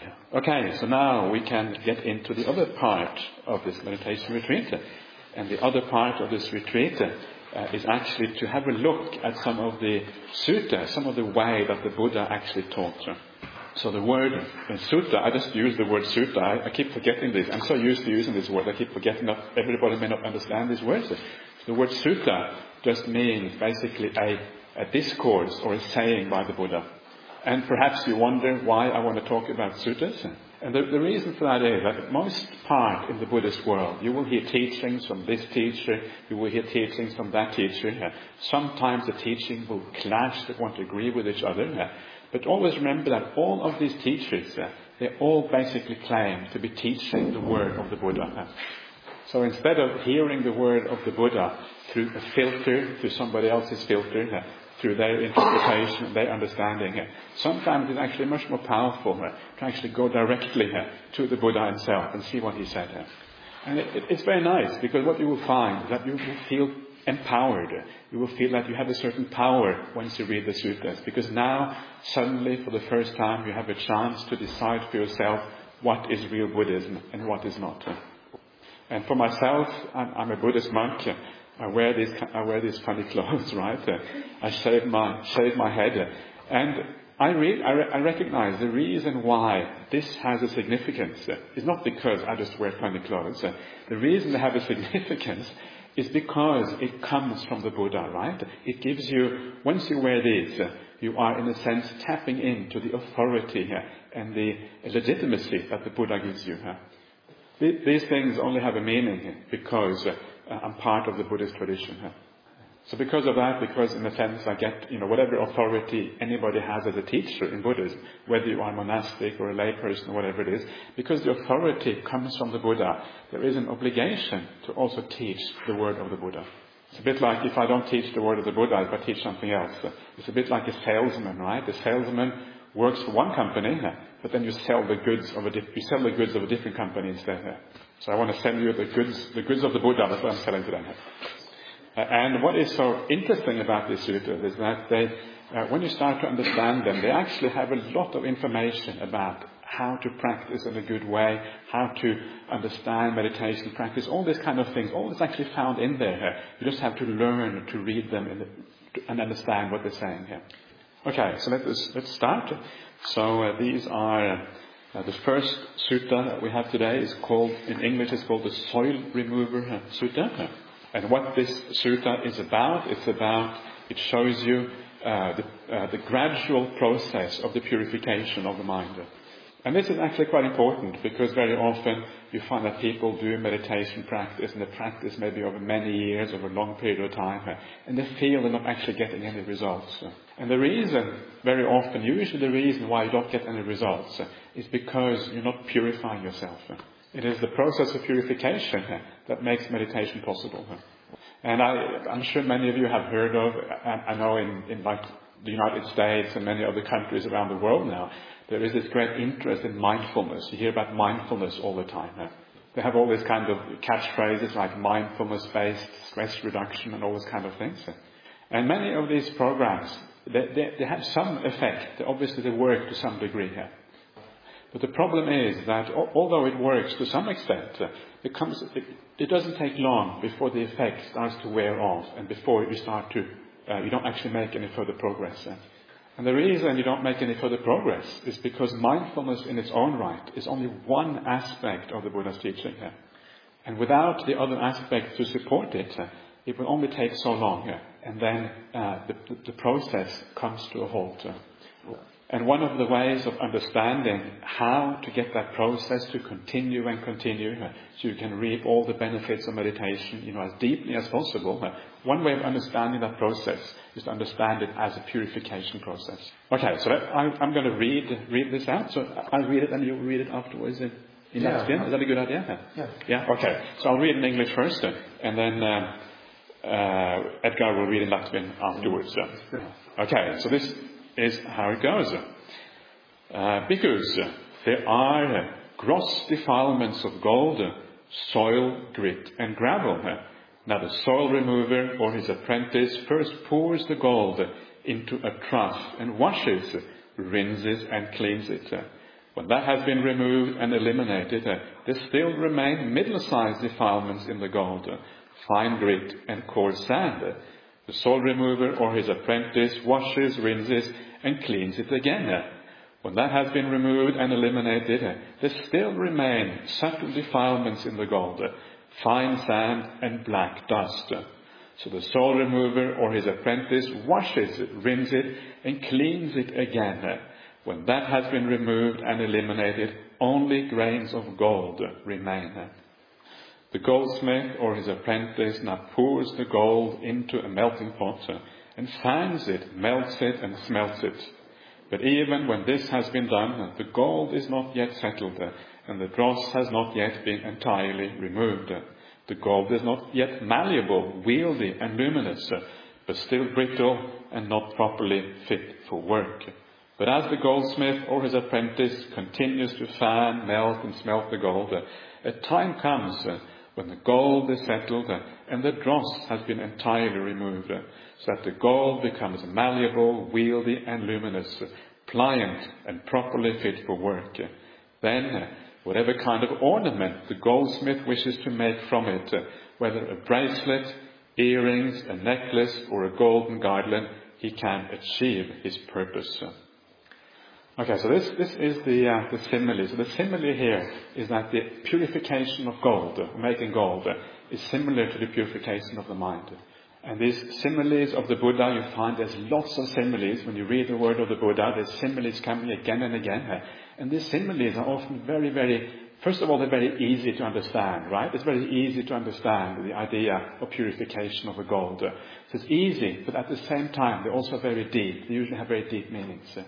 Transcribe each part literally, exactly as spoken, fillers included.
Okay, so now we can get into the other part of this meditation retreat. And the other part of this retreat uh, is actually to have a look at some of the sutta, some of the way that the Buddha actually taught. So the word uh, sutta, I just use the word sutta. I, I keep forgetting this. I'm so used to using this word, I keep forgetting that everybody may not understand these words. The word sutta just means basically a, a discourse or a saying by the Buddha. And perhaps you wonder why I want to talk about suttas. And the, the reason for that is that most part in the Buddhist world, you will hear teachings from this teacher, you will hear teachings from that teacher. Sometimes the teaching will clash, they won't agree with each other. But always remember that all of these teachers, they all basically claim to be teaching the word of the Buddha. So instead of hearing the word of the Buddha through a filter, through somebody else's filter, through their interpretation, their understanding, sometimes it's actually much more powerful to actually go directly to the Buddha himself and see what he said. And it, it, it's very nice, because what you will find is that you will feel empowered. You will feel that you have a certain power once you read the suttas, because now suddenly for the first time you have a chance to decide for yourself what is real Buddhism and what is not. And for myself, I'm, I'm a Buddhist monk. I wear these I wear these funny clothes, right? I shave my shave my head, and I re- I, re- I recognize the reason why this has a significance is not because I just wear funny clothes. The reason they have a significance is because it comes from the Buddha, right? It gives you, once you wear these, you are in a sense tapping into the authority and the legitimacy that the Buddha gives you. These things only have a meaning because I'm part of the Buddhist tradition. So because of that, because in a sense I get, you know, whatever authority anybody has as a teacher in Buddhism, whether you are monastic or a layperson or whatever it is, because the authority comes from the Buddha, there is an obligation to also teach the word of the Buddha. It's a bit like if I don't teach the word of the Buddha, if I teach something else. It's a bit like a salesman, right? The salesman works for one company, but then you sell the goods of a di- you sell the goods of a different company instead. So I want to sell you the goods, the goods of the Buddha. That's what I'm selling to them. Uh, and what is so interesting about these suttas is that they, uh, when you start to understand them, they actually have a lot of information about how to practice in a good way, how to understand meditation practice, all these kind of things. All is actually found in there. You just have to learn to read them in the, and understand what they're saying here. Okay, so let us, let's start. So uh, these are uh, the first sutta that we have today is called, in English, it's called the Soil Remover Sutta. And what this sutta is about, it's about, it shows you uh, the, uh, the gradual process of the purification of the mind. And this is actually quite important, because very often you find that people do meditation practice, and the practice maybe over many years, over a long period of time, and they feel they're not actually getting any results. And the reason, very often, usually the reason why you don't get any results is because you're not purifying yourself. It is the process of purification that makes meditation possible. And I, I'm sure many of you have heard of, I know in, in like the United States and many other countries around the world now, there is this great interest in mindfulness. You hear about mindfulness all the time. They have all these kind of catchphrases like mindfulness-based stress reduction and all those kind of things. And many of these programs, they, they, they have some effect. Obviously they work to some degree here. But the problem is that although it works to some extent, it, comes, it, it doesn't take long before the effect starts to wear off, and before you start to, uh, you don't actually make any further progress. And the reason you don't make any further progress is because mindfulness in its own right is only one aspect of the Buddha's teaching here. And without the other aspects to support it, it will only take so long, and then uh, the, the process comes to a halt. And one of the ways of understanding how to get that process to continue and continue, so you can reap all the benefits of meditation, you know, as deeply as possible, one way of understanding that process is to understand it as a purification process. Okay, so that, I, I'm going to read read this out. So I'll read it and you'll read it afterwards in, in yeah. Latvian. Is that a good idea? Yeah. Yeah. Okay. So I'll read in English first, and then uh, uh, Edgar will read in Latvian afterwards. Okay. So this is how it goes. Uh, because there are gross defilements of gold, soil, grit, and gravel. Now the soil remover or his apprentice first pours the gold into a trough and washes, rinses, and cleans it. When that has been removed and eliminated, uh, there still remain middle-sized defilements in the gold, uh, fine grit and coarse sand. Uh, the soil remover or his apprentice washes, rinses, and cleans it again. Uh, when that has been removed and eliminated, uh, there still remain subtle defilements in the gold, uh, fine sand and black dust. Uh, so the soil remover or his apprentice washes it, rinses it, and cleans it again. Uh, When that has been removed and eliminated, only grains of gold remain. The goldsmith or his apprentice now pours the gold into a melting pot and fans it, melts it and smelts it. But even when this has been done, the gold is not yet settled and the dross has not yet been entirely removed. The gold is not yet malleable, wieldy and luminous, but still brittle and not properly fit for work. But as the goldsmith or his apprentice continues to fan, melt and smelt the gold, a time comes when the gold is settled and the dross has been entirely removed, so that the gold becomes malleable, wieldy and luminous, pliant and properly fit for work. Then, whatever kind of ornament the goldsmith wishes to make from it, whether a bracelet, earrings, a necklace or a golden garland, he can achieve his purpose. Okay, so this, this is the, uh, the simile. So the simile here is that the purification of gold, uh, making gold, uh, is similar to the purification of the mind. And these similes of the Buddha, you find there's lots of similes. When you read the word of the Buddha, there's similes coming again and again. Uh, and these similes are often very, very, first of all, they're very easy to understand, right? It's very easy to understand the idea of purification of the gold. Uh, so it's easy, but at the same time, they're also very deep. They usually have very deep meanings. Uh,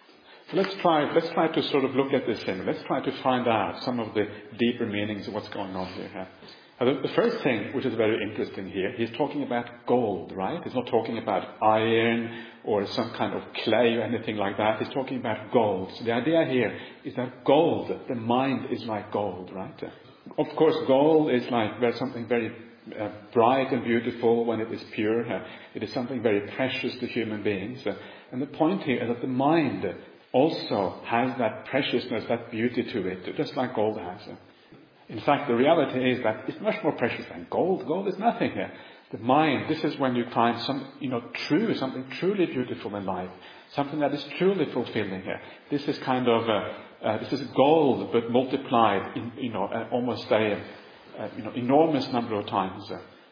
So let's try, let's try to sort of look at this thing. Let's try to find out some of the deeper meanings of what's going on here. Now, the first thing, which is very interesting here, he's talking about gold, right? He's not talking about iron or some kind of clay or anything like that. He's talking about gold. So the idea here is that gold, the mind is like gold, right? Of course, gold is like there's something very uh, bright and beautiful when it is pure. Uh, it is something very precious to human beings. Uh, and the point here is that the mind also has that preciousness, that beauty to it, just like gold has. In fact, the reality is that it's much more precious than gold. Gold is nothing here. The mind, this is when you find some, you know, true, something truly beautiful in life, something that is truly fulfilling here. This is kind of, uh, uh, this is gold, but multiplied, in, you know, uh, almost a, uh, you know, enormous number of times.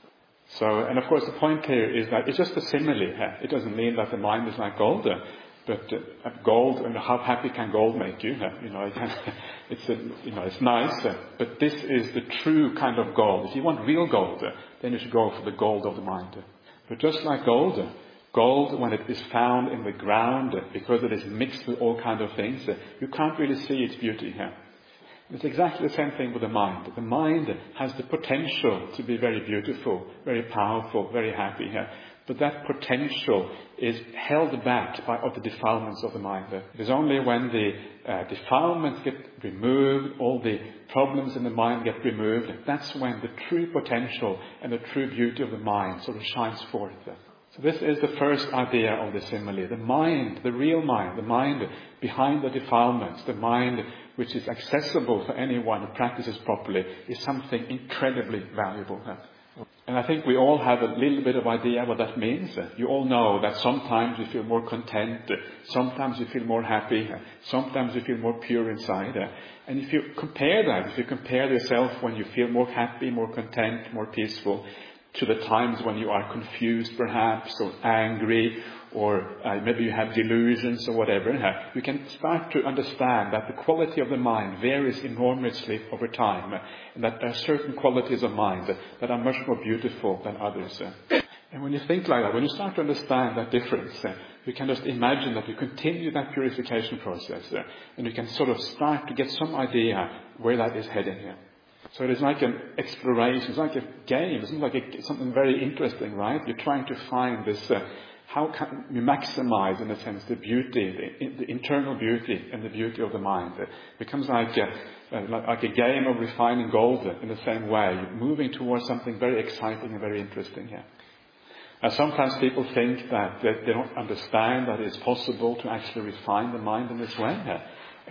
So, and of course, the point here is that it's just a simile here. It doesn't mean that the mind is like gold. But uh, gold, and how happy can gold make you? You know, it can, it's a, you know, it's nice. Uh, but this is the true kind of gold. If you want real gold, uh, then you should go for the gold of the mind. But just like gold, uh, gold when it is found in the ground, uh, because it is mixed with all kinds of things, uh, you can't really see its beauty here. It's exactly the same thing with the mind. The mind has the potential to be very beautiful, very powerful, very happy here. But that potential is held back by all the defilements of the mind. It is only when the uh, defilements get removed, all the problems in the mind get removed, that's when the true potential and the true beauty of the mind sort of shines forth. So this is the first idea of the simile. The mind, the real mind, the mind behind the defilements, the mind which is accessible for anyone who practices properly, is something incredibly valuable. And I think we all have a little bit of idea what that means. You all know that sometimes you feel more content, sometimes you feel more happy, sometimes you feel more pure inside. And if you compare that, if you compare yourself when you feel more happy, more content, more peaceful, to the times when you are confused perhaps, or angry, or uh, maybe you have delusions or whatever, you can start to understand that the quality of the mind varies enormously over time, and that there are certain qualities of mind that are much more beautiful than others. And when you think like that, when you start to understand that difference, you can just imagine that you continue that purification process, and you can sort of start to get some idea where that is heading here. So it is like an exploration, it's like a game, it's like a, something very interesting, right? You're trying to find this, uh, how can you maximize, in a sense, the beauty, the, the internal beauty and the beauty of the mind. It becomes like a, uh, like a game of refining gold in the same way. You're moving towards something very exciting and very interesting here. Now, sometimes people think that, that they don't understand that it's possible to actually refine the mind in this way. And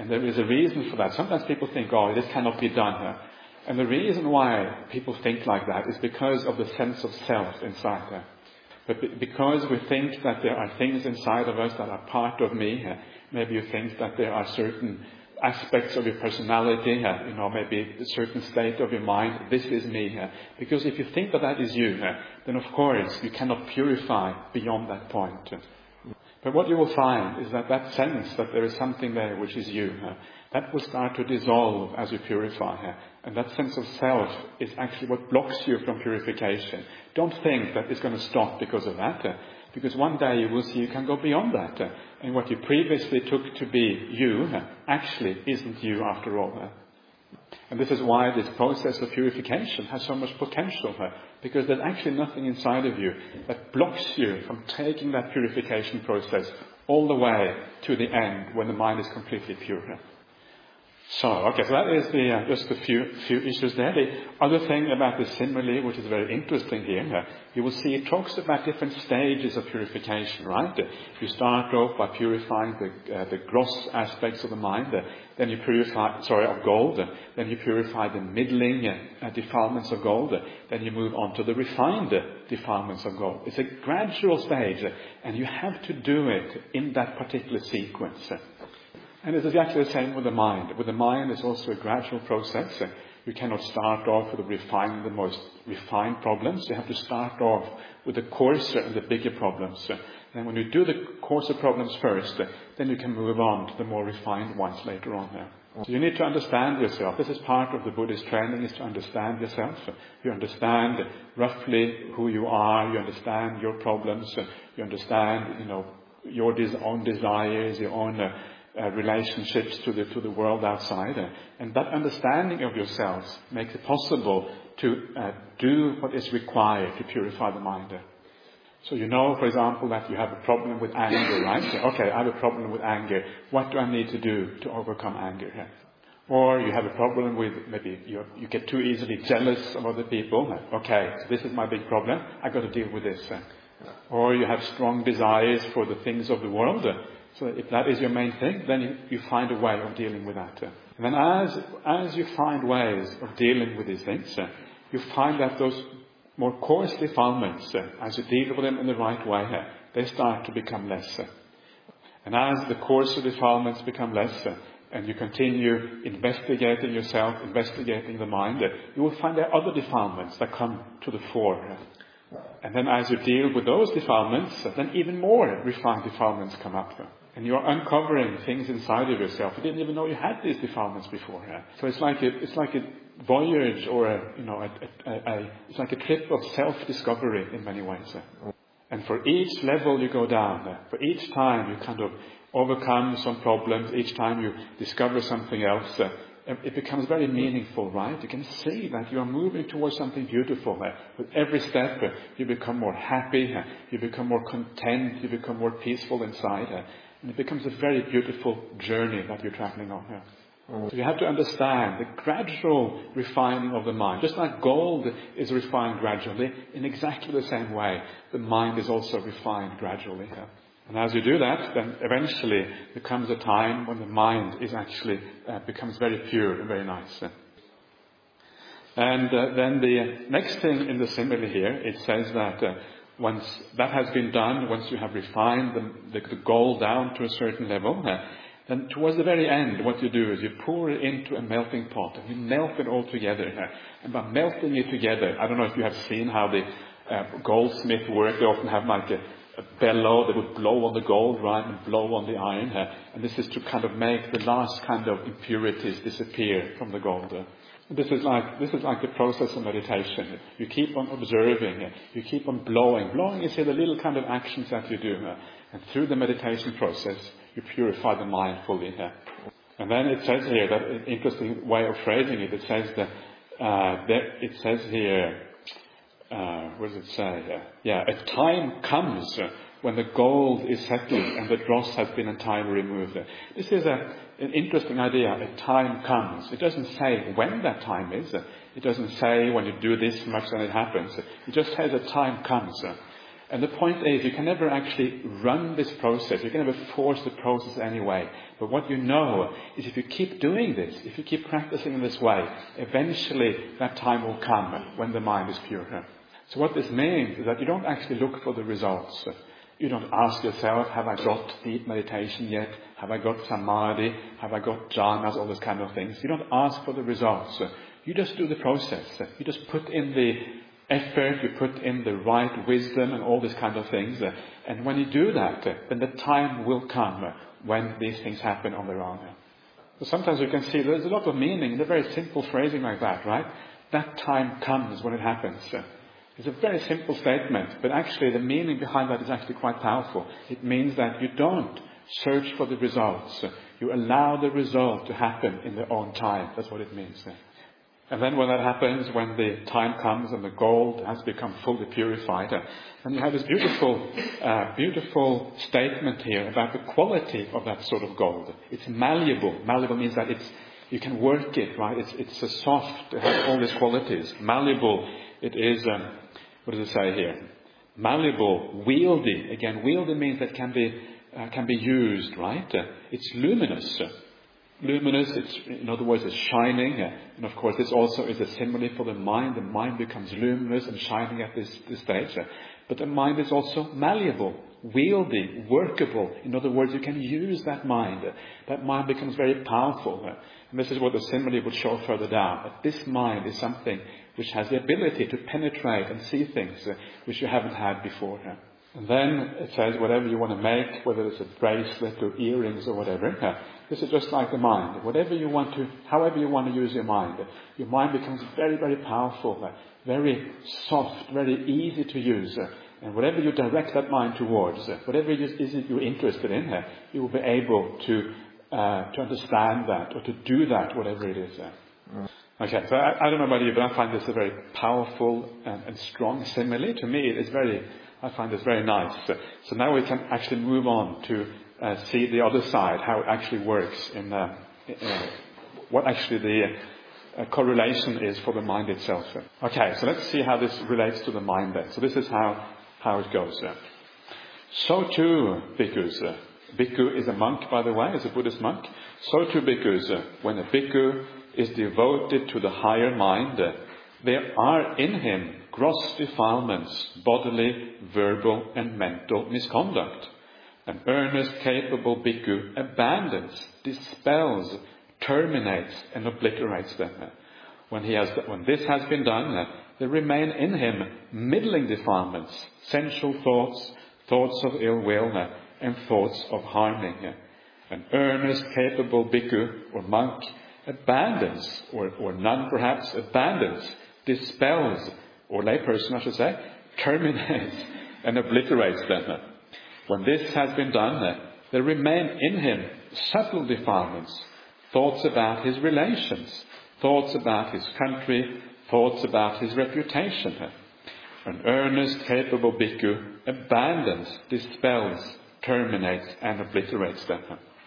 And there is a reason for that. Sometimes people think, oh, this cannot be done here. And the reason why people think like that is because of the sense of self inside there. But because we think that there are things inside of us that are part of me, uh, maybe you think that there are certain aspects of your personality, uh, you know, maybe a certain state of your mind, this is me. Uh, because if you think that that is you, uh, then of course you cannot purify beyond that point. But what you will find is that that sense that there is something there which is you, uh, that will start to dissolve as you purify. Uh, and that sense of self is actually what blocks you from purification. Don't think that it's going to stop because of that. Uh, because one day you will see you can go beyond that. Uh, and what you previously took to be you uh, actually isn't you after all. Uh. And this is why this process of purification has so much potential. Uh, because there's actually nothing inside of you that blocks you from taking that purification process all the way to the end when the mind is completely pure. Uh. So, okay, so that is the, uh, just a few, few issues there. The other thing about the simile, which is very interesting here, uh, you will see it talks about different stages of purification, right? Uh, you start off by purifying the, uh, the gross aspects of the mind, uh, then you purify, sorry, of gold, uh, then you purify the middling uh, defilements of gold, uh, then you move on to the refined uh, defilements of gold. It's a gradual stage, uh, and you have to do it in that particular sequence. Uh. And it's exactly the same with the mind. With the mind, it's also a gradual process. You cannot start off with refining the most refined problems. You have to start off with the coarser and the bigger problems. And when you do the coarser problems first, then you can move on to the more refined ones later on. So you need to understand yourself. This is part of the Buddhist training, is to understand yourself. You understand roughly who you are. You understand your problems. You understand, you know, your des- own desires, your own Uh, Uh, relationships to the to the world outside, uh, and that understanding of yourselves makes it possible to uh, do what is required to purify the mind. Uh. So you know, for example, that you have a problem with anger, right? So, okay, I have a problem with anger. What do I need to do to overcome anger? Yeah. Or you have a problem with maybe you you get too easily jealous of other people. Uh, okay, so this is my big problem. I've got to deal with this. Uh. Or you have strong desires for the things of the world. Uh, So if that is your main thing, then you, you find a way of dealing with that. And then as, as you find ways of dealing with these things, uh, you find that those more coarse defilements, uh, as you deal with them in the right way, uh, they start to become less. Uh, and as the coarser defilements become less, uh, and you continue investigating yourself, investigating the mind, uh, you will find there are other defilements that come to the fore. Uh, and then as you deal with those defilements, uh, then even more refined defilements come up. Uh, And you're uncovering things inside of yourself. You didn't even know you had these defilements before. Yeah? So it's like a, it's like a voyage, or a, you know, a, a, a, it's like a trip of self-discovery in many ways. Yeah? And for each level you go down, yeah? For each time you kind of overcome some problems, each time you discover something else, uh, it becomes very meaningful, right? You can see that you are moving towards something beautiful. Uh, with every step, uh, you become more happy, uh, you become more content, you become more peaceful inside. Uh, And it becomes a very beautiful journey that you're traveling on here. Mm. So you have to understand the gradual refining of the mind. Just like gold is refined gradually, in exactly the same way, the mind is also refined gradually here. And as you do that, then eventually there comes a time when the mind is actually uh, becomes very pure and very nice. And uh, then the next thing in the simile here, it says that uh, once that has been done, once you have refined the, the, the gold down to a certain level, uh, then towards the very end, what you do is you pour it into a melting pot and you melt it all together. Uh, and by melting it together, I don't know if you have seen how the uh, goldsmith work. They often have like a, a bellow that would blow on the gold, right, and blow on the iron. Uh, and this is to kind of make the last kind of impurities disappear from the gold. Uh. This is like this is like the process of meditation. You keep on observing, you keep on blowing. Blowing is here the little kind of actions that you do, and through the meditation process, you purify the mind fully. And then it says here that an interesting way of phrasing it. It says that uh, there, it says here. Uh, what does it say? Yeah, a time comes when the gold is settled and the dross has been entirely removed. This is a, an interesting idea. A time comes. It doesn't say when that time is. It doesn't say when you do this much then it happens. It just says a time comes. And the point is, you can never actually run this process. You can never force the process anyway. But what you know is if you keep doing this, if you keep practicing in this way, eventually that time will come when the mind is pure. So what this means is that you don't actually look for the results. You don't ask yourself, have I got deep meditation yet? Have I got samadhi? Have I got jhanas? All those kind of things. You don't ask for the results. You just do the process. You just put in the effort, you put in the right wisdom and all these kind of things. And when you do that, then the time will come when these things happen on their own. So sometimes you can see there's a lot of meaning in a very simple phrasing like that, right? That time comes when it happens. It's a very simple statement, but actually the meaning behind that is actually quite powerful. It means that you don't search for the results. You allow the result to happen in their own time. That's what it means. And then when that happens, when the time comes and the gold has become fully purified, and you have this beautiful, uh, beautiful statement here about the quality of that sort of gold. It's malleable. Malleable means that it's, you can work it, right? It's, it's a soft, it has all these qualities. Malleable, it is, um, what does it say here? Malleable, wieldy. Again, wieldy means that can be, uh, can be used, right? Uh, it's luminous. Luminous, it's, in other words, it's shining. And of course, this also is a simile for the mind. The mind becomes luminous and shining at this, this stage. But the mind is also malleable, wieldy, workable. In other words, you can use that mind. That mind becomes very powerful. And this is what the simile would show further down. That this mind is something which has the ability to penetrate and see things which you haven't had before. And then it says whatever you want to make, whether it's a bracelet or earrings or whatever, this is just like the mind. Whatever you want to, however you want to use your mind, your mind becomes very, very powerful, very soft, very easy to use. And whatever you direct that mind towards, whatever it is you're interested in, you will be able to uh, to understand that or to do that, whatever it is. Okay, so I, I don't know about you, but I find this a very powerful and, and strong simile. To me, it is very. I find this very nice. So, so now we can actually move on to uh, see the other side, how it actually works, in, uh, in uh, what actually the uh, correlation is for the mind itself. Okay, so let's see how this relates to the mind then. So this is how, how it goes. Uh. So too, bhikkhus. Uh, bhikkhu is a monk, by the way, is a Buddhist monk. So too, bhikkhus. Uh, when a bhikkhu is devoted to the higher mind, uh, there are in him gross defilements, bodily, verbal and mental misconduct. An earnest, capable bhikkhu abandons, dispels, terminates and obliterates them. When, he has, when this has been done, there remain in him middling defilements, sensual thoughts, thoughts of ill will and thoughts of harming. An earnest, capable bhikkhu or monk abandons, or, or none perhaps, abandons, dispels, or layperson I should say, terminates and obliterates them. When this has been done, there remain in him subtle defilements, thoughts about his relations, thoughts about his country, thoughts about his reputation. An earnest, capable bhikkhu abandons, dispels, terminates and obliterates them.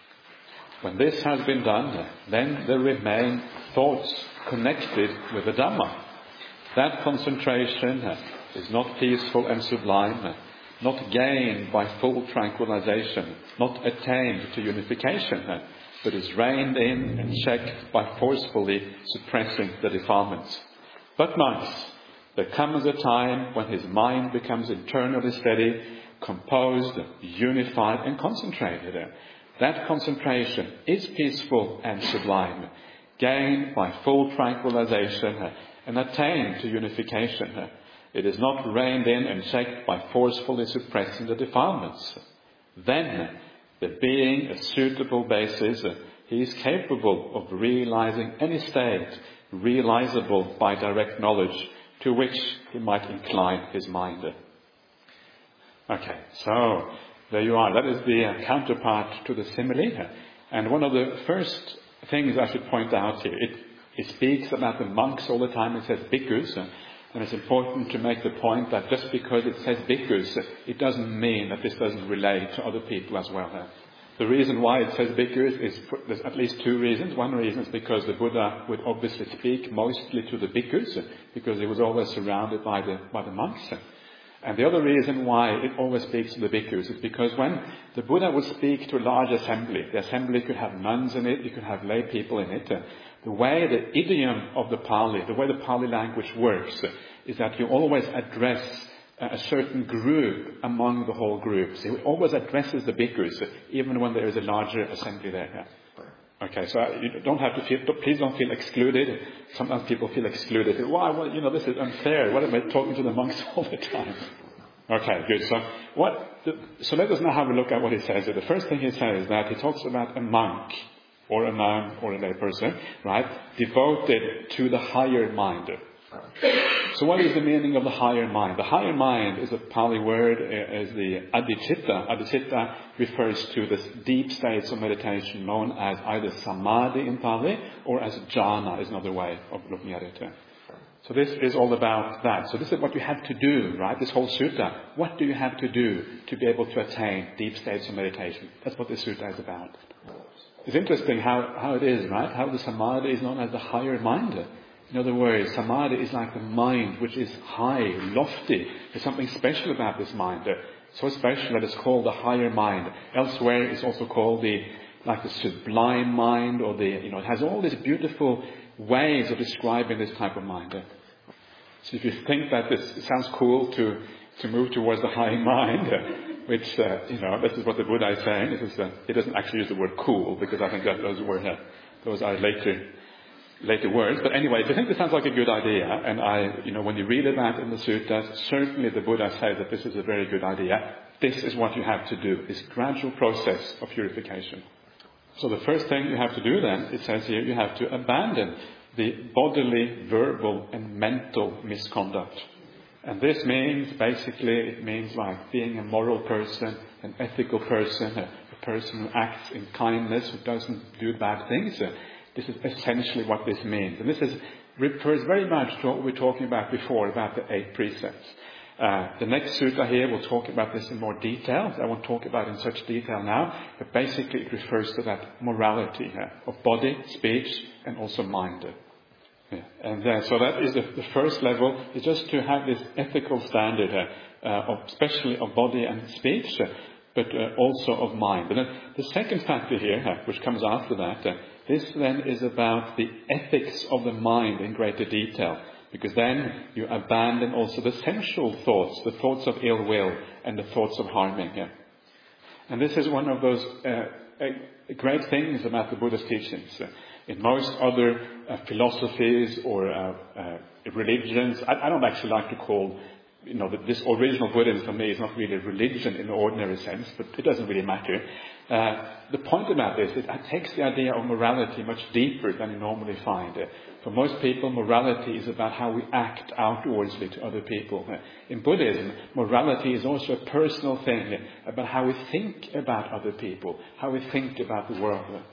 When this has been done, then there remain thoughts connected with the Dhamma. That concentration is not peaceful and sublime, not gained by full tranquilization, not attained to unification, but is reined in and checked by forcefully suppressing the defilements. But monks, there comes a time when his mind becomes internally steady, composed, unified and concentrated. That concentration is peaceful and sublime, gained by full tranquilization and attained to unification. It is not reined in and checked by forcefully suppressing the defilements. Then, there being a suitable basis, he is capable of realizing any state realizable by direct knowledge to which he might incline his mind. Okay, so there you are. That is the counterpart to the simile. And one of the first things I should point out here, it It speaks about the monks all the time. It says bhikkhus, and it's important to make the point that just because it says bhikkhus, it doesn't mean that this doesn't relate to other people as well. The reason why it says bhikkhus is, there's at least two reasons. One reason is because the Buddha would obviously speak mostly to the bhikkhus, because he was always surrounded by the by the monks. And the other reason why it always speaks to the bhikkhus is because when the Buddha would speak to a large assembly, the assembly could have nuns in it, you could have lay people in it. Uh, the way the idiom of the Pali, the way the Pali language works, uh, is that you always address uh, a certain group among the whole group. So it always addresses the bhikkhus, uh, even when there is a larger assembly there. Yeah. Okay, so you don't have to feel, please don't feel excluded. Sometimes people feel excluded. Why? Well, you know, this is unfair. What am I talking to the monks all the time? Okay, good. So what, the, so let us now have a look at what he says. The first thing he says is that he talks about a monk, or a nun, or a lay person, right? Devoted to the higher mind. So what is the meaning of the higher mind? The higher mind is a Pali word, is the adhicitta. Adhicitta refers to the deep states of meditation known as either samadhi in Pali or as jhana is another way of looking at it. So this is all about that. So this is what you have to do, right? This whole sutta. What do you have to do to be able to attain deep states of meditation? That's what this sutta is about. It's interesting how, how it is, right? How the samadhi is known as the higher mind. In other words, samadhi is like the mind which is high, lofty. There's something special about this mind. So special that it's called the higher mind. Elsewhere it's also called the, like the sublime mind, or the, you know, it has all these beautiful ways of describing this type of mind. So if you think that this it sounds cool to, to move towards the high mind, which, uh, you know, this is what the Buddha is saying. This is, uh, he doesn't actually use the word cool, because I think that those were, uh, those are later later words. But anyway, if you think this sounds like a good idea, and I, you know, when you read about it in the suttas, certainly the Buddha says that this is a very good idea. This is what you have to do, this gradual process of purification. So the first thing you have to do then, it says here, you have to abandon the bodily, verbal and mental misconduct. And this means, basically, it means like being a moral person, an ethical person, a, a person who acts in kindness, who doesn't do bad things. This is essentially what this means. And this is, refers very much to what we were talking about before, about the eight precepts. Uh, the next sutta here will talk about this in more detail. I won't talk about it in such detail now, but basically it refers to that morality here, of body, speech, and also mind. Yeah. And uh, so that is the, the first level, is just to have this ethical standard, uh, uh, of, especially of body and speech, uh, but uh, also of mind. And then the second factor here, uh, which comes after that, uh, this then is about the ethics of the mind in greater detail, because then you abandon also the sensual thoughts, the thoughts of ill will and the thoughts of harming. Yeah. And this is one of those uh, uh, great things about the Buddha's teachings. Uh, in most other uh, philosophies or uh, uh, religions, I, I don't actually like to call, you know, this original Buddhism for me is not really religion in the ordinary sense, but it doesn't really matter. Uh, the point about this is it takes the idea of morality much deeper than you normally find. Uh, for most people, morality is about how we act outwardsly to other people. Uh, in Buddhism, morality is also a personal thing, uh, about how we think about other people, how we think about the world. Uh,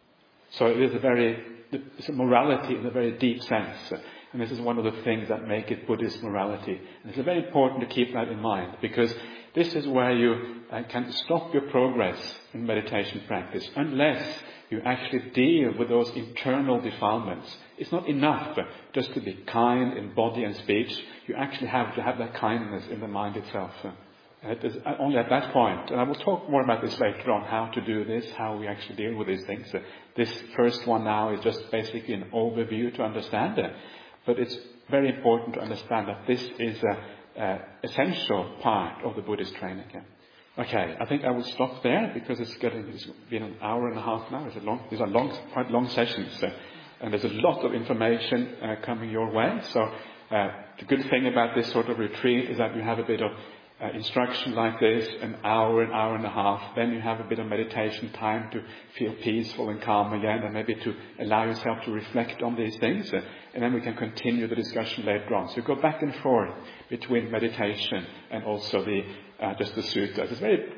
so it is a very, it's a morality in a very deep sense. Uh, And this is one of the things that make it Buddhist morality. And it's very important to keep that in mind, because this is where you uh, can stop your progress in meditation practice unless you actually deal with those internal defilements. It's not enough uh, just to be kind in body and speech. You actually have to have that kindness in the mind itself. Uh, and it is only at that point, and I will talk more about this later on, how to do this, how we actually deal with these things. Uh, this first one now is just basically an overview to understand it. But it's very important to understand that this is an essential part of the Buddhist training. Okay, I think I will stop there, because it's getting it's been an hour and a half now. It's a long, these are long, quite long sessions, uh, and there's a lot of information uh, coming your way. So uh, the good thing about this sort of retreat is that you have a bit of Uh, instruction like this, an hour, an hour and a half. Then you have a bit of meditation time to feel peaceful and calm again, and maybe to allow yourself to reflect on these things. Uh, and then we can continue the discussion later on. So go back and forth between meditation and also the uh, just the suttas. It's a very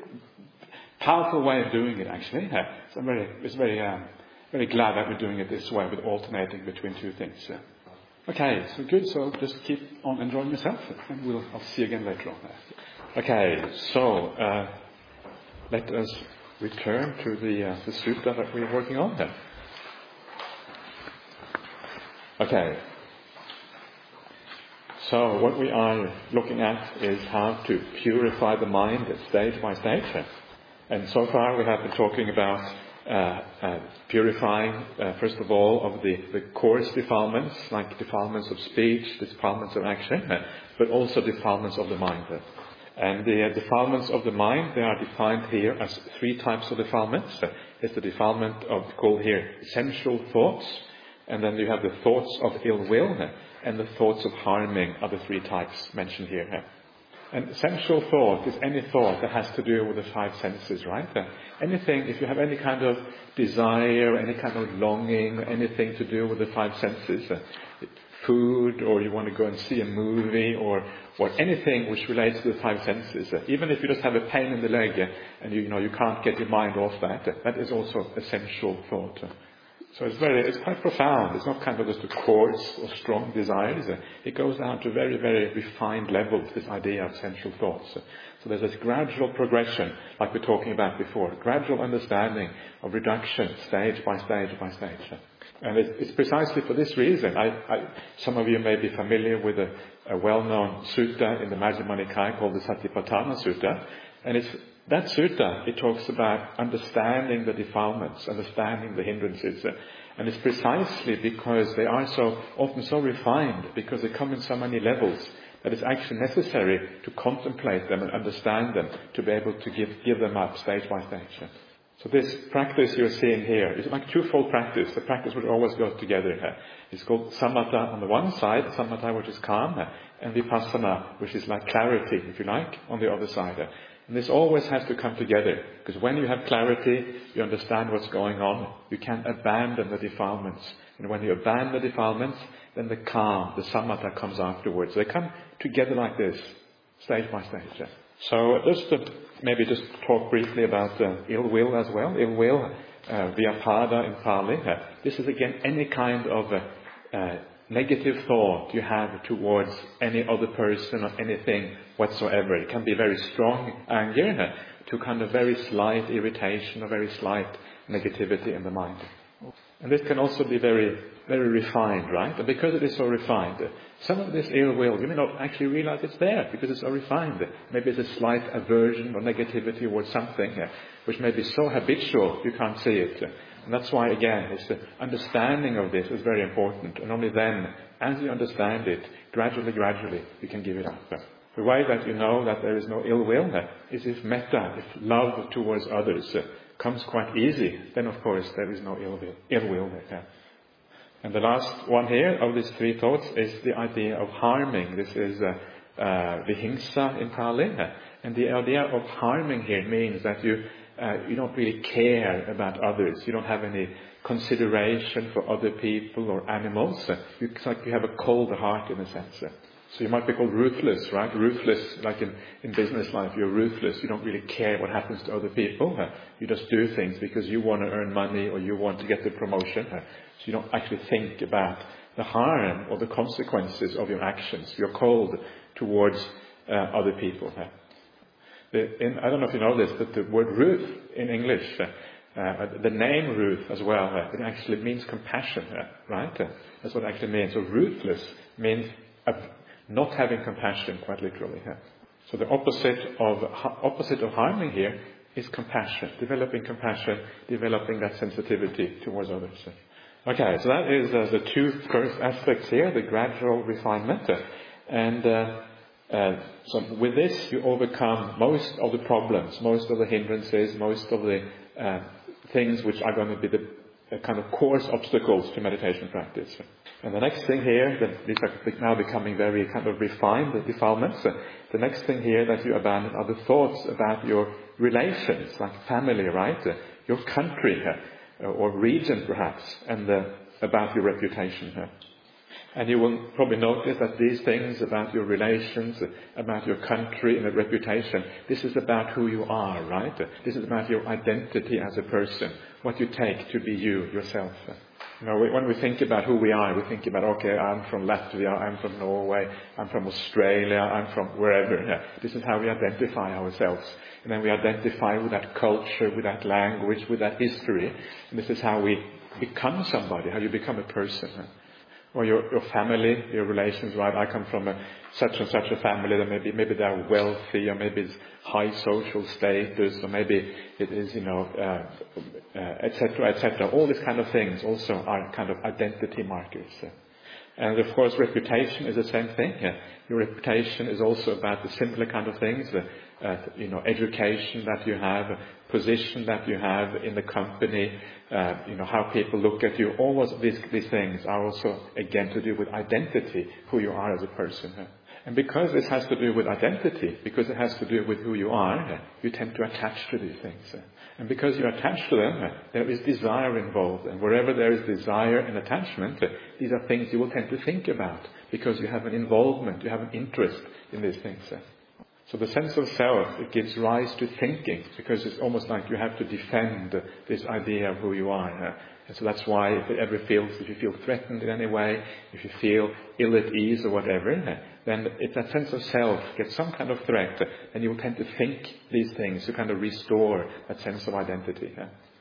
powerful way of doing it, actually. Uh, so I'm very, it's very, um, very glad that we're doing it this way, with alternating between two things. Uh, okay, so good. So just keep on enjoying yourself, and we'll I'll see you again later on. Okay, so uh, let us return to the, uh, the sutta that we're working on then. Okay, So what we are looking at is how to purify the mind stage by stage. And so far we have been talking about uh, uh, purifying, uh, first of all, of the, the coarse defilements, like defilements of speech, defilements of action, uh, but also defilements of the mind. And the uh, defilements of the mind, they are defined here as three types of defilements. Uh, it's the defilement of, called here, sensual thoughts, and then you have the thoughts of ill will, uh, and the thoughts of harming are the three types mentioned here. Uh. And sensual thought is any thought that has to do with the five senses, right? Uh, anything, if you have any kind of desire, any kind of longing, anything to do with the five senses, uh, food, or you want to go and see a movie, or or anything which relates to the five senses. Uh, even if you just have a pain in the leg uh, and you, you know you can't get your mind off that, uh, that is also a sensual thought. Uh, so it's very, it's quite profound. It's not kind of just a coarse or strong desires. Uh, it goes down to very, very refined levels, this idea of sensual thoughts. Uh, so there's this gradual progression, like we were talking about before, gradual understanding of reduction, stage by stage by stage. Uh, And it's, it's precisely for this reason. I, I, some of you may be familiar with a, a well-known sutta in the Majjhima Nikaya called the Satipatthana Sutta. And it's, that sutta, it talks about understanding the defilements, understanding the hindrances. And it's precisely because they are so often so refined, because they come in so many levels, that it's actually necessary to contemplate them and understand them, to be able to give, give them up stage by stage. So this practice you're seeing here is like twofold practice. The practice which always goes together here. It's called samatha on the one side, samatha which is calm, and vipassana, which is like clarity, if you like, on the other side. And this always has to come together, because when you have clarity, you understand what's going on. You can abandon the defilements. And when you abandon the defilements, then the calm, the samatha comes afterwards. They come together like this, stage by stage. So just to maybe just talk briefly about uh, ill will as well. Ill will, uh, vyapada in Pali. Uh, this is again any kind of uh, uh, negative thought you have towards any other person or anything whatsoever. It can be very strong anger uh, to kind of very slight irritation or very slight negativity in the mind. And this can also be very, very refined, right? And because it is so refined, some of this ill will, you may not actually realize it's there because it's so refined. Maybe it's a slight aversion or negativity towards something which may be so habitual you can't see it. And that's why, again, it's the understanding of this is very important. And only then, as you understand it, gradually, gradually, you can give it up. The way that you know that there is no ill will is if metta, if love towards others, comes quite easy, then of course there is no ill will, ill will there. And the last one here of these three thoughts is the idea of harming. This is uh, uh, vihingsa in Pali. And the idea of harming here means that you uh, you don't really care about others. You don't have any consideration for other people or animals. You, it's like you have a cold heart in a sense. So you might be called ruthless, right? Ruthless, like in, in business life, you're ruthless. You don't really care what happens to other people. You just do things because you want to earn money or you want to get the promotion. So you don't actually think about the harm or the consequences of your actions. You're cold towards uh, other people. The, in, I don't know if you know this, but the word Ruth in English, uh, uh, the name Ruth as well, uh, it actually means compassion, uh, right? Uh, that's what it actually means. So ruthless means a not having compassion, quite literally. Yeah. So the opposite of opposite of harming here is compassion, developing compassion, developing that sensitivity towards others. Okay, so that is uh, the two first aspects here, the gradual refinement. Uh, and uh, uh, so with this, you overcome most of the problems, most of the hindrances, most of the uh, things which are going to be the uh, kind of coarse obstacles to meditation practice. And the next thing here, that these are now becoming very kind of refined, the defilements. Uh, the next thing here that you abandon are the thoughts about your relations, like family, right? Uh, your country, uh, or region perhaps, and uh, about your reputation. Uh. And you will probably notice that these things about your relations, uh, about your country and the reputation, this is about who you are, right? Uh, this is about your identity as a person, what you take to be you, yourself. Uh. You know, when we think about who we are, we think about, okay, I'm from Latvia, I'm from Norway, I'm from Australia, I'm from wherever. Yeah. This is how we identify ourselves. And then we identify with that culture, with that language, with that history. And this is how we become somebody, how you become a person. Or your, your family, your relations, right? I come from a, such and such a family that maybe, maybe they're wealthy, or maybe it's high social status, or maybe it is, you know, uh, uh, et cetera, et cetera. All these kind of things also are kind of identity markers. And of course, reputation is the same thing. Your reputation is also about the similar kind of things. The, uh, you know, education that you have, position that you have in the company, uh, you know, how people look at you. All of these, these things are also, again, to do with identity, who you are as a person. And because this has to do with identity, because it has to do with who you are, you tend to attach to these things. And because you're attached to them, there is desire involved. And wherever there is desire and attachment, these are things you will tend to think about, because you have an involvement, you have an interest in these things. So the sense of self, it gives rise to thinking, because it's almost like you have to defend this idea of who you are. And so that's why if it ever feels, if you feel threatened in any way, if you feel ill at ease or whatever, then if that sense of self gets some kind of threat, then you will tend to think these things to kind of restore that sense of identity.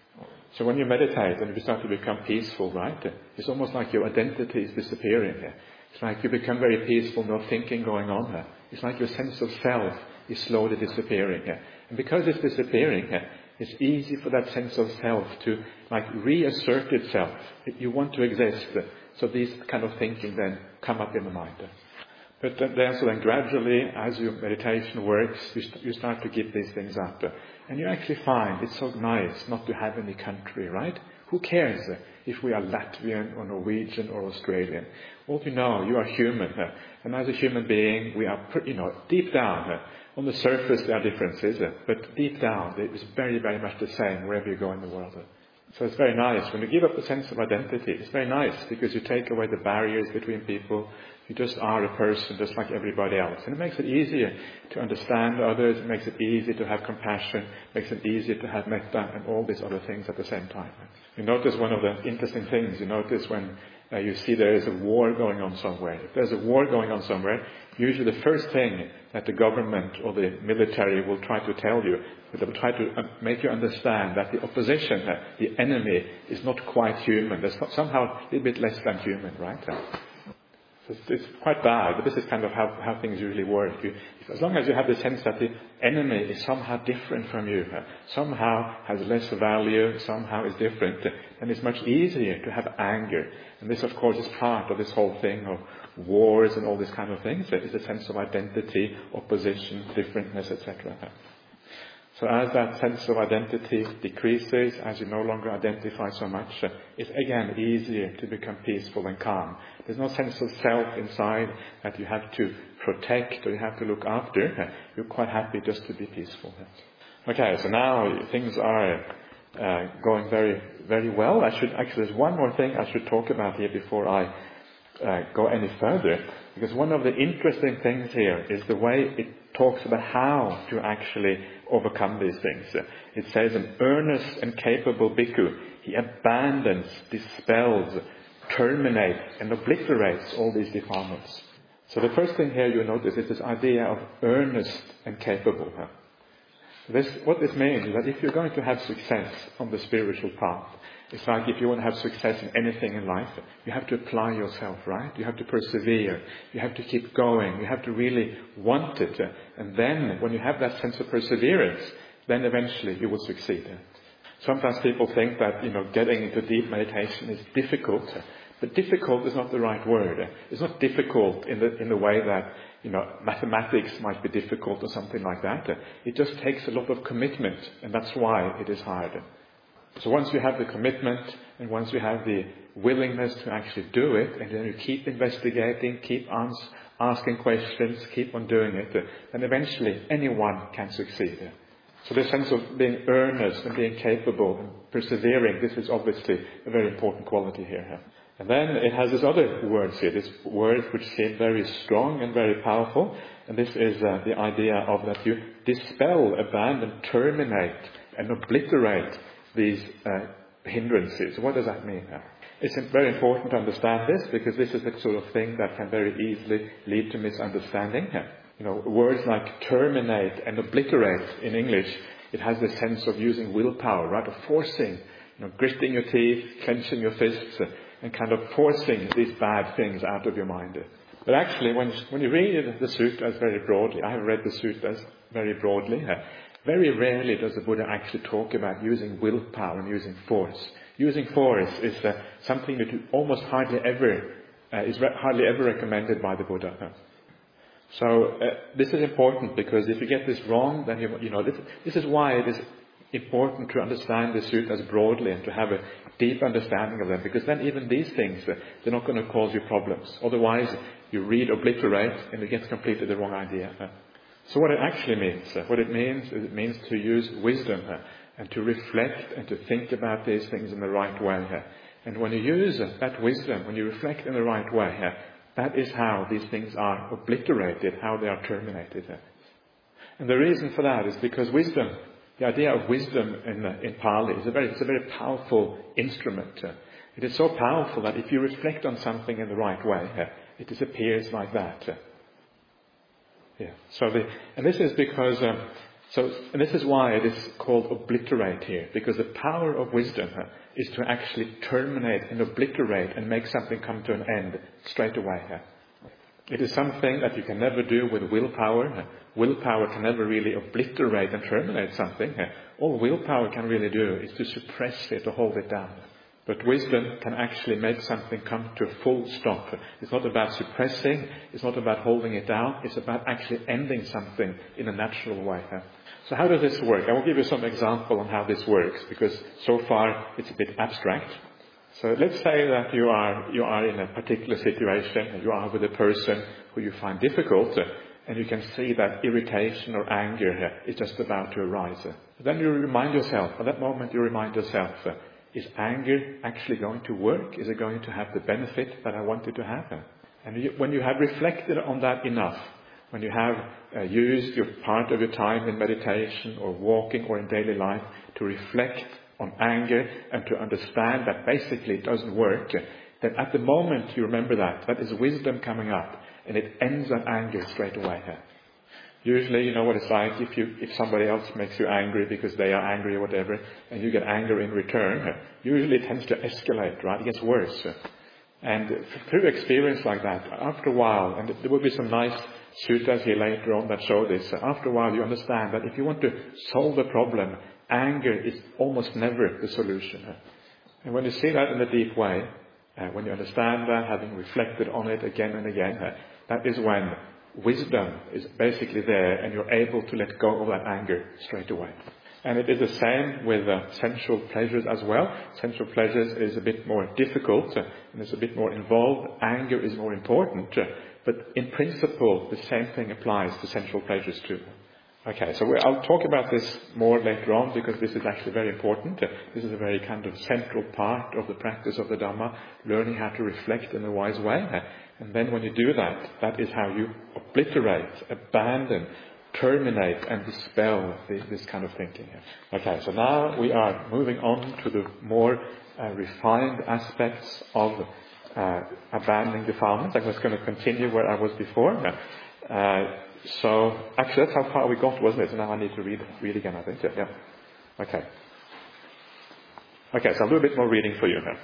So when you meditate and you start to become peaceful, right, it's almost like your identity is disappearing. It's like you become very peaceful, no thinking going on there. It's like your sense of self is slowly disappearing. And because it's disappearing, it's easy for that sense of self to like reassert itself. You want to exist. So these kind of thinking then come up in the mind. But then, so then gradually, as your meditation works, you, st- you start to give these things up. And you actually find it's so nice not to have any country, right? Who cares if we are Latvian or Norwegian or Australian? Well, you know, you are human. And as a human being, we are, you know, deep down, on the surface there are differences, but deep down it's very, very much the same wherever you go in the world. So it's very nice. When you give up the sense of identity, it's very nice because you take away the barriers between people. You just are a person just like everybody else. And it makes it easier to understand others. It makes it easier to have compassion. It makes it easier to have metta and all these other things at the same time. You notice one of the interesting things. You notice when uh, you see there is a war going on somewhere. If there's a war going on somewhere, usually the first thing that the government or the military will try to tell you, they will try to make you understand that the opposition, the enemy, is not quite human. There's somehow a little bit less than human, right? It's quite bad, but this is kind of how, how things usually work. You, as long as you have the sense that the enemy is somehow different from you, somehow has less value, somehow is different, then it's much easier to have anger. And this, of course, is part of this whole thing of wars and all these kind of things. There is a sense of identity, opposition, differentness, et cetera. So as that sense of identity decreases, as you no longer identify so much, it's again easier to become peaceful and calm. There's no sense of self inside that you have to protect or you have to look after. You're quite happy just to be peaceful. Okay, so now things are uh, going very, very well. I should actually, there's one more thing I should talk about here before I uh, go any further. Because one of the interesting things here is the way it talks about how to actually overcome these things. It says, an earnest and capable bhikkhu, he abandons, dispels, terminates and obliterates all these defilements. So the first thing here you notice is this idea of earnest and capable. This, what this means is that if you're going to have success on the spiritual path, it's like if you want to have success in anything in life, you have to apply yourself, right? You have to persevere. You have to keep going. You have to really want it. And then when you have that sense of perseverance, then eventually you will succeed. Sometimes people think that, you know, getting into deep meditation is difficult. But difficult is not the right word. It's not difficult in the, in the way that, you know, mathematics might be difficult or something like that. It just takes a lot of commitment, and that's why it is hard. So once you have the commitment and once you have the willingness to actually do it, and then you keep investigating, keep ans- asking questions, keep on doing it, then eventually anyone can succeed. So this sense of being earnest and being capable and persevering, this is obviously a very important quality here. And then it has this other words here, this words which seem very strong and very powerful. And this is uh, the idea of that you dispel, abandon, terminate and obliterate these uh, hindrances. What does that mean? It's very important to understand this, because this is the sort of thing that can very easily lead to misunderstanding. You know, words like terminate and obliterate in English, it has the sense of using willpower, right? Of forcing, you know, gritting your teeth, clenching your fists. and kind of forcing these bad things out of your mind. But actually, when, when you read the sutras very broadly, I have read the sutras very broadly, uh, very rarely does the Buddha actually talk about using willpower and using force. Using force is uh, something that you almost hardly ever, uh, is re- hardly ever recommended by the Buddha. Uh. So uh, this is important, because if you get this wrong, then you, you know this, this is why it is important to understand the sutras broadly and to have a deep understanding of them, because then even these things, uh, they're not going to cause you problems. Otherwise, you read obliterate and you get completely the wrong idea. Uh. So what it actually means, uh, what it means is it means to use wisdom uh, and to reflect and to think about these things in the right way. Uh. And when you use uh, that wisdom, when you reflect in the right way, uh, that is how these things are obliterated, how they are terminated. Uh. And the reason for that is because wisdom, the idea of wisdom in, uh, in Pali is a very, it's a very powerful instrument. Uh. It is so powerful that if you reflect on something in the right way, uh, it disappears like that. Uh. Yeah. So the, and this is because, um, so, and this is why it is called obliterate here, because the power of wisdom uh, is to actually terminate and obliterate and make something come to an end straight away. Uh. It is something that you can never do with willpower. Uh. Willpower can never really obliterate and terminate something. Uh. All willpower can really do is to suppress it or hold it down. But wisdom can actually make something come to a full stop. It's not about suppressing, it's not about holding it down, it's about actually ending something in a natural way. So how does this work? I will give you some example on how this works, because so far it's a bit abstract. So let's say that you are you are in a particular situation, and you are with a person who you find difficult, and you can see that irritation or anger is just about to arise. Then you remind yourself, at that moment you remind yourself, is anger actually going to work? Is it going to have the benefit that I want it to have? And you, when you have reflected on that enough, when you have uh, used your part of your time in meditation or walking or in daily life to reflect on anger and to understand that basically it doesn't work, then at the moment you remember that, that is wisdom coming up, and it ends that anger straight away. Usually, you know what it's like if you if somebody else makes you angry because they are angry or whatever, and you get anger in return, usually it tends to escalate, right? It gets worse. And through experience like that, after a while, and there will be some nice sutras here later on that show this, after a while you understand that if you want to solve a problem, anger is almost never the solution. And when you see that in a deep way, uh, when you understand that, having reflected on it again and again, uh, that is when wisdom is basically there, and you're able to let go of that anger straight away. And it is the same with uh, sensual pleasures as well. Sensual pleasures is a bit more difficult uh, and it's a bit more involved. Anger is more important. Uh, but in principle, the same thing applies to sensual pleasures too. Okay, so we, I'll talk about this more later on, because this is actually very important. Uh, this is a very kind of central part of the practice of the Dhamma, learning how to reflect in a wise way. Uh, and then when you do that, that is how you obliterate, abandon, terminate and dispel the, this kind of thinking. Okay, so now we are moving on to the more uh, refined aspects of uh, abandoning defilements. I'm just going to continue where I was before. Uh, so, actually, that's how far we got, wasn't it? So now I need to read read again, I think. Yeah. yeah. Okay. Okay, so I'll do a bit more reading for you now.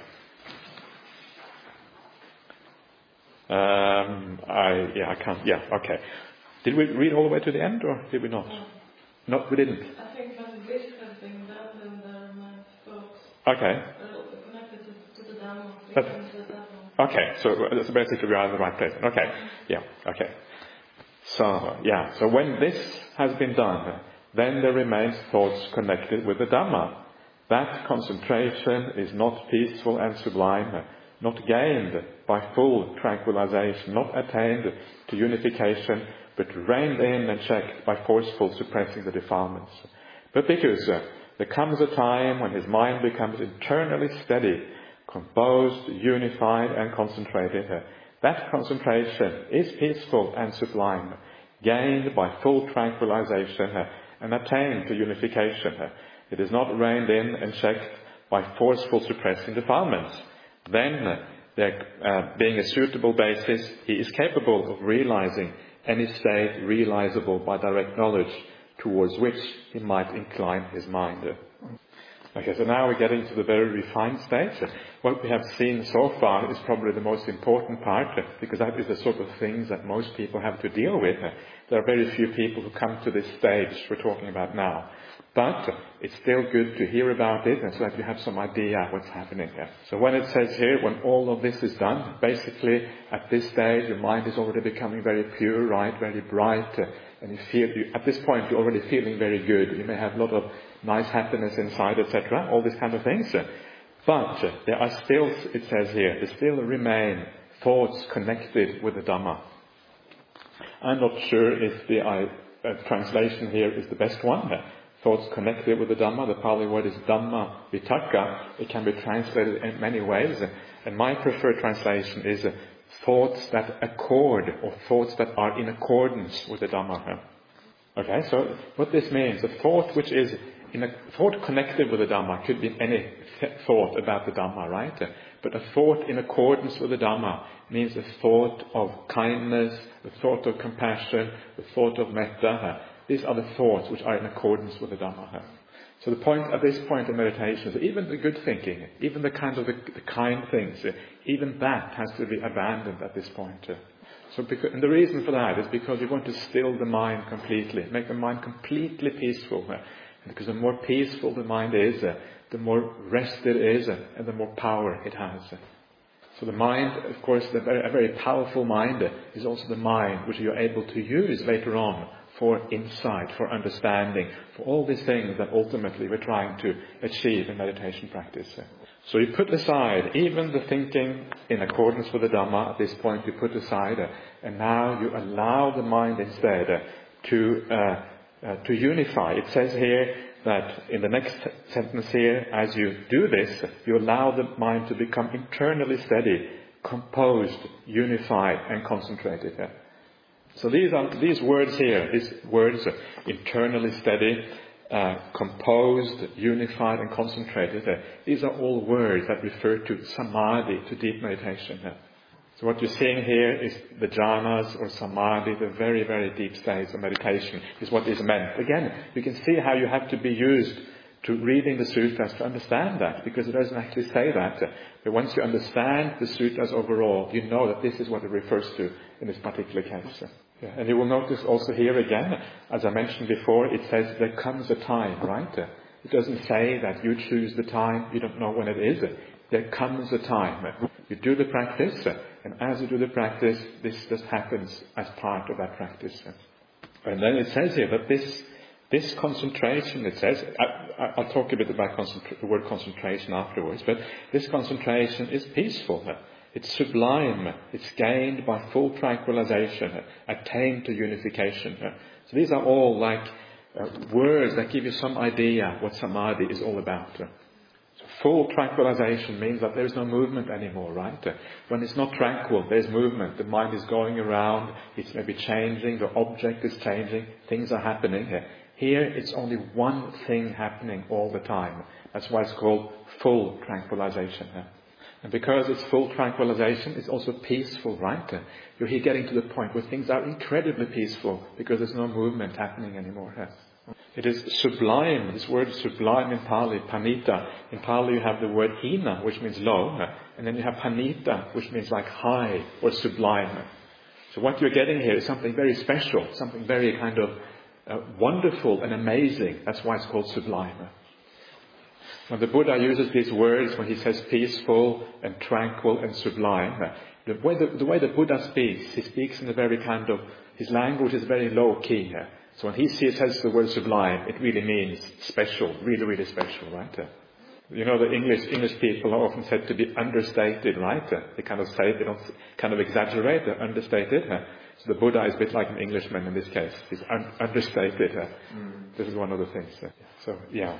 Um, I yeah, I can't. Yeah, okay. Did we read all the way to the end, or did we not? No, no we didn't. I think that this has been done in the mind thoughts. Okay. Uh, connected to, to the Dhamma. That's, to the Dhamma. okay, so that's basically we are in the right place. Okay, yeah, okay. So, yeah, so when this has been done, then there remains thoughts connected with the Dhamma. That concentration is not peaceful and sublime, not gained by full tranquilization, not attained to unification, but reined in and checked by forceful suppressing the defilements. But because uh, there comes a time when his mind becomes internally steady, composed, unified and concentrated, uh, that concentration is peaceful and sublime, gained by full tranquilization uh, and attained to unification. Uh, it is not reined in and checked by forceful suppressing defilements. Then, uh, there uh, being a suitable basis, he is capable of realizing any state realizable by direct knowledge, towards which he might incline his mind. Okay, so now we're getting to the very refined stage. What we have seen so far is probably the most important part, because that is the sort of things that most people have to deal with. There are very few people who come to this stage we're talking about now. But it's still good to hear about it, and so that you have some idea what's happening here. So when it says here, when all of this is done, basically at this stage your mind is already becoming very pure, right, very bright, and you feel, you, at this point you're already feeling very good. You may have a lot of nice happiness inside, et cetera, all these kind of things. But there are still, it says here, there still remain thoughts connected with the Dhamma. I'm not sure if the uh, translation here is the best one. Thoughts connected with the Dhamma. The Pali word is Dhamma Vitakka. It can be translated in many ways. And my preferred translation is uh, thoughts that accord, or thoughts that are in accordance with the Dhamma. Okay, so what this means, a thought which is in a thought connected with the Dhamma could be any th- thought about the Dhamma, right? But a thought in accordance with the Dhamma means a thought of kindness, a thought of compassion, a thought of metta. These are the thoughts which are in accordance with the Dhamma. So the point at this point in meditation is that even the good thinking, even the kind of the, the kind things, even that has to be abandoned at this point. So, because, and the reason for that is because we want to still the mind completely, make the mind completely peaceful. And because the more peaceful the mind is, the more rest it is, and the more power it has. So the mind, of course, the very, a very powerful mind is also the mind which you're able to use later on for insight, for understanding, for all these things that ultimately we're trying to achieve in meditation practice. So you put aside even the thinking in accordance with the Dhamma. At this point you put aside, and now you allow the mind instead to uh, uh, to unify. It says here that in the next sentence here, as you do this, you allow the mind to become internally steady, composed, unified, and concentrated. So these are these words here, these words, internally steady, uh, composed, unified, and concentrated. Uh, these are all words that refer to samadhi, to deep meditation. Uh. So what you're seeing here is the jhanas or samadhi, the very, very deep states of meditation, is what is meant. Again, you can see how you have to be used to reading the sutras to understand that, because it doesn't actually say that. But once you understand the sutras overall, you know that this is what it refers to in this particular case. Yeah. And you will notice also here again, as I mentioned before, it says there comes a time, right? It doesn't say that you choose the time, you don't know when it is. There comes a time. You do the practice, and as you do the practice, this just happens as part of that practice. And then it says here that this this concentration, it says, I, I'll talk a bit about concentra- the word concentration afterwards, but this concentration is peaceful. It's sublime. It's gained by full tranquilization, attained to unification. So these are all like uh, words that give you some idea what samadhi is all about. So full tranquilization means that there is no movement anymore, right? When it's not tranquil, there's movement. The mind is going around. It's maybe changing. The object is changing. Things are happening here. Here, it's only one thing happening all the time. That's why it's called full tranquilization. And because it's full tranquilization, it's also peaceful, right? You're here getting to the point where things are incredibly peaceful because there's no movement happening anymore. It is sublime. This word is sublime in Pali, panita. In Pali you have the word hina, which means low. And then you have panita, which means like high or sublime. So what you're getting here is something very special, something very kind of uh, wonderful and amazing. That's why it's called sublime. When the Buddha uses these words, when he says peaceful and tranquil and sublime, the way the, the way the Buddha speaks, he speaks in a very kind of, his language is very low key. So when he says the word sublime, it really means special, really, really special, right? You know, the English English people are often said to be understated, right? They kind of say, they don't kind of exaggerate, they're understated. So the Buddha is a bit like an Englishman in this case. He's un- understated. Mm. This is one of the things. So, yeah.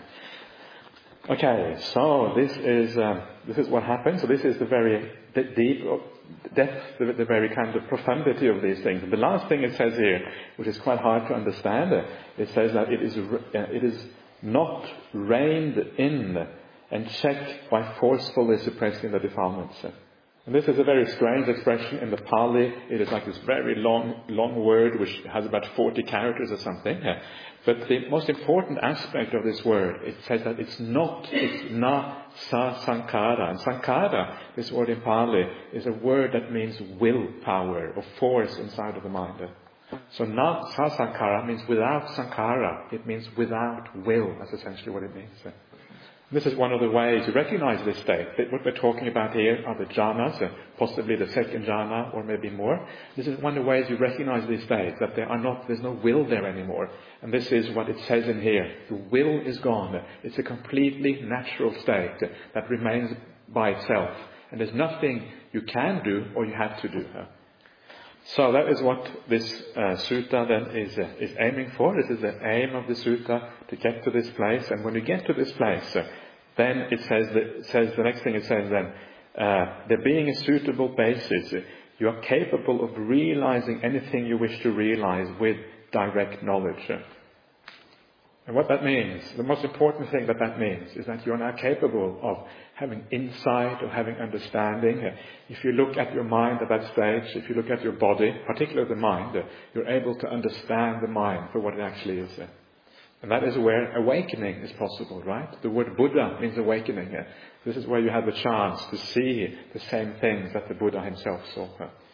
Okay, so this is uh, this is what happens. So this is the very deep depth, the, the very kind of profundity of these things. And the last thing it says here, which is quite hard to understand, it says that it is uh, it is not reined in and checked by forcefully suppressing the defilements. And this is a very strange expression in the Pali. It is like this very long, long word which has about forty characters or something. But the most important aspect of this word, it says that it's not, it's na sa sankara. And sankara, this word in Pali, is a word that means willpower or force inside of the mind. So na sa sankara means without sankara. It means without will. That's essentially what it means. This is one of the ways to recognize this state. What we're talking about here are the jhanas, possibly the second jhana or maybe more. This is one of the ways you recognize these states, that there are not, there's no will there anymore. And this is what it says in here. The will is gone. It's a completely natural state that remains by itself. And there's nothing you can do or you have to do. So that is what this uh, sutta then is uh, is aiming for. This is the aim of the sutta, to get to this place. And when you get to this place, uh, then it says that, says the next thing it says then, uh, there being a suitable basis, uh, you are capable of realizing anything you wish to realize with direct knowledge. And what that means, the most important thing that that means, is that you are now capable of having insight or having understanding. If you look at your mind at that stage, if you look at your body, particularly the mind, you're able to understand the mind for what it actually is. And that is where awakening is possible, right? The word Buddha means awakening. This is where you have the chance to see the same things that the Buddha himself saw.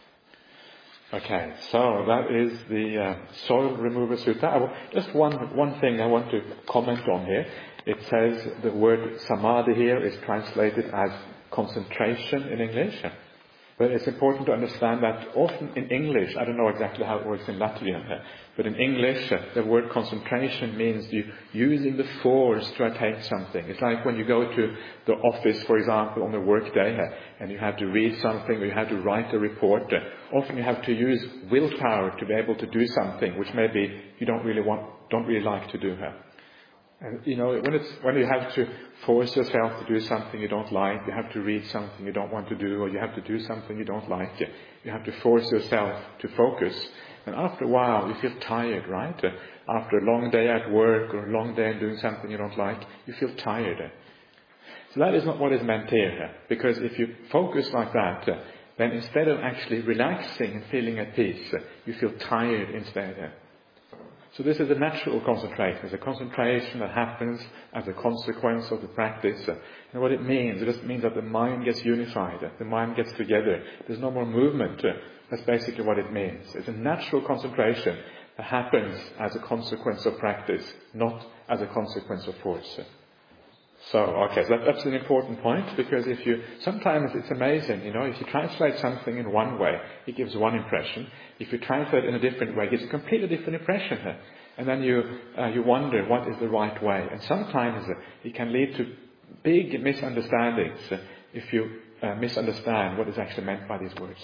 Okay, so that is the uh, Soil Remover Sutta. I will, just one one thing I want to comment on here. It says the word samadhi here is translated as concentration in English. But it's important to understand that often in English, I don't know exactly how it works in Latvian, but in English, the word concentration means you using the force to attain something. It's like when you go to the office, for example, on a work day, and you have to read something or you have to write a report. Often you have to use willpower to be able to do something which maybe you don't really want, don't really like to do. And you know, when it's when you have to force yourself to do something you don't like, you have to read something you don't want to do, or you have to do something you don't like, you have to force yourself to focus. And after a while, you feel tired, right? After a long day at work or a long day doing something you don't like, you feel tired. So that is not what is meant here. Because if you focus like that, then instead of actually relaxing and feeling at peace, you feel tired instead. So this is a natural concentration. It's a concentration that happens as a consequence of the practice. And what it means, it just means that the mind gets unified. The mind gets together. There's no more movement. That's basically what it means. It's a natural concentration that happens as a consequence of practice, not as a consequence of force. So, okay, so that, that's an important point, because if you, sometimes it's amazing, you know, if you translate something in one way, it gives one impression. If you translate it in a different way, it gives a completely different impression. And then you, uh, you wonder what is the right way. And sometimes uh, it can lead to big misunderstandings uh, if you uh, misunderstand what is actually meant by these words.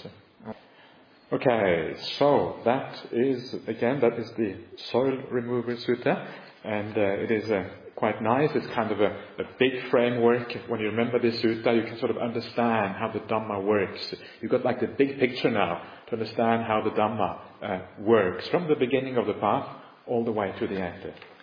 Okay, so that is, again, that is the Soil Remover Sutta. And uh, it is a quite nice. It's kind of a, a big framework. When you remember this sutta, you can sort of understand how the Dhamma works. You've got like the big picture now to understand how the Dhamma uh, works from the beginning of the path all the way to the end.